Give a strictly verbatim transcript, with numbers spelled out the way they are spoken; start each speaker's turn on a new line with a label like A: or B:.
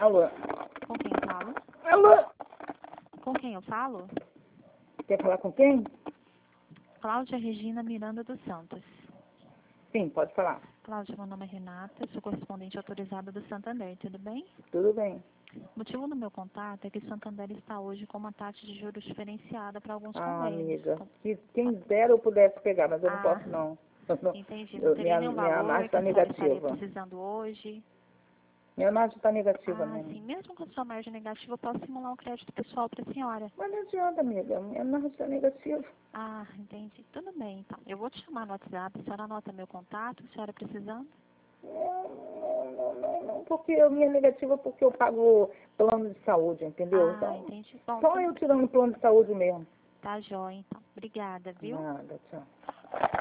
A: Alô?
B: Com quem eu falo?
A: Alô?
B: Com quem eu falo?
A: Quer falar com quem?
B: Cláudia Regina Miranda dos Santos.
A: Sim, pode falar.
B: Cláudia, meu nome é Renata, sou correspondente autorizada do Santander, tudo bem?
A: Tudo bem.
B: O motivo do meu contato é que o Santander está hoje com uma taxa de juros diferenciada para alguns
A: Ah,
B: convênios.
A: amiga, que quem dera eu pudesse pegar, mas eu não
B: Ah,
A: posso não. Eu não-
B: entendi. Não
A: eu-
B: teria
A: minha,
B: nenhum
A: minha
B: valor
A: margem
B: que
A: está
B: a senhora estaria
A: negativa.
B: precisando hoje?
A: Minha margem está negativa
B: Ah,
A: mesmo.
B: sim. Mesmo com a sua margem negativa, eu posso simular um crédito pessoal para a senhora.
A: Mas não adianta, amiga. Minha margem está negativa.
B: Ah, entendi. Tudo bem, então. Eu vou te chamar no WhatsApp, a senhora anota meu contato, a senhora precisando?
A: Não, não, não, não, não, porque a minha negativa é porque eu pago plano de saúde, entendeu?
B: Ah,
A: Então,
B: entendi. Bom,
A: só
B: tudo
A: eu
B: bem.
A: tirando plano de saúde mesmo.
B: Tá jóia, então. Obrigada, viu?
A: Nada, tchau.